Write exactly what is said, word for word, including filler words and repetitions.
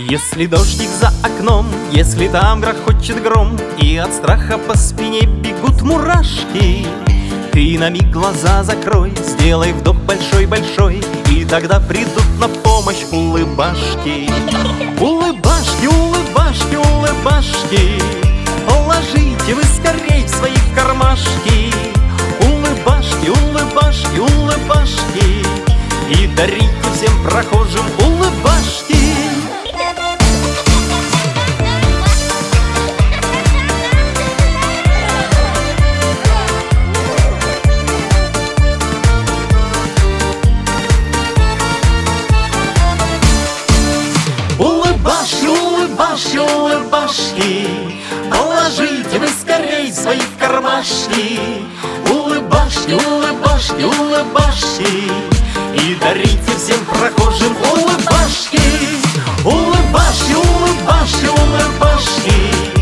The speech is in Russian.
Если дождик за окном, если там грохочет гром, и от страха по спине бегут мурашки, ты на миг глаза закрой, сделай вдох большой-большой, и тогда придут на помощь улыбашки. Улыбашки, улыбашки, улыбашки, положите вы скорей в свои кармашки. Улыбашки, улыбашки, улыбашки, и дарите всем прохожим улыбашки. Улыбашки, улыбашки, улыбашки, положите вы скорей в свои кармашки. Улыбашки, улыбашки, улыбашки, и дарите всем прохожим улыбашки. Улыбашки, улыбашки, улыбашки,